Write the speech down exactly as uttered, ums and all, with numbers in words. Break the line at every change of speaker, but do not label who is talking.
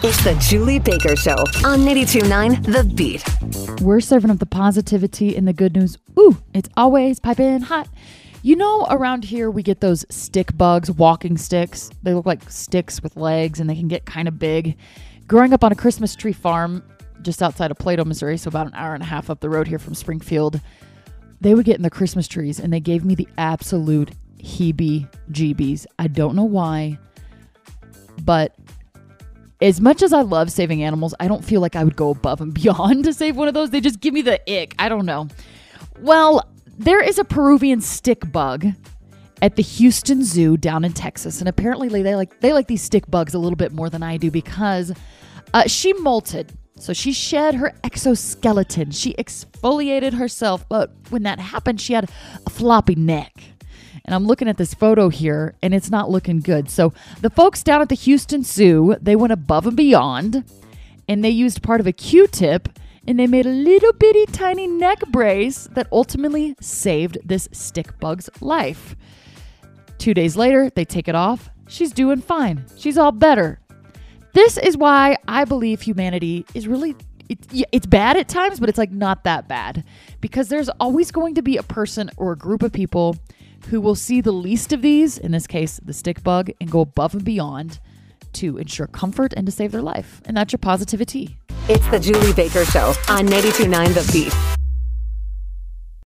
It's the Julie Baker Show on ninety-two point nine The Beat.
We're serving up the positivity and the good news. Ooh, it's always piping hot. You know, around here we get those stick bugs, walking sticks. They look like sticks with legs and they can get kind of big. Growing up on a Christmas tree farm just outside of Plato, Missouri, so about an hour and a half up the road here from Springfield, they would get in the Christmas trees and they gave me the absolute heebie-jeebies. I don't know why, but as much as I love saving animals, I don't feel like I would go above and beyond to save one of those. They just give me the ick. I don't know. Well, there is a Peruvian stick bug at the Houston Zoo down in Texas, and apparently they like they like these stick bugs a little bit more than I do because uh, she molted. So she shed her exoskeleton. She exfoliated herself, but when that happened, she had a floppy neck. And I'm looking at this photo here, and it's not looking good. So the folks down at the Houston Zoo, they went above and beyond, and they used part of a Q-tip, and they made a little bitty tiny neck brace that ultimately saved this stick bug's life. Two days later, they take it off. She's doing fine. She's all better. This is why I believe humanity is really, it, it's bad at times, but it's like not that bad. Because there's always going to be a person or a group of people who will see the least of these, in this case, the stick bug, and go above and beyond to ensure comfort and to save their life. And that's your positivity.
It's the Julie Baker Show on ninety-two point nine The Beat.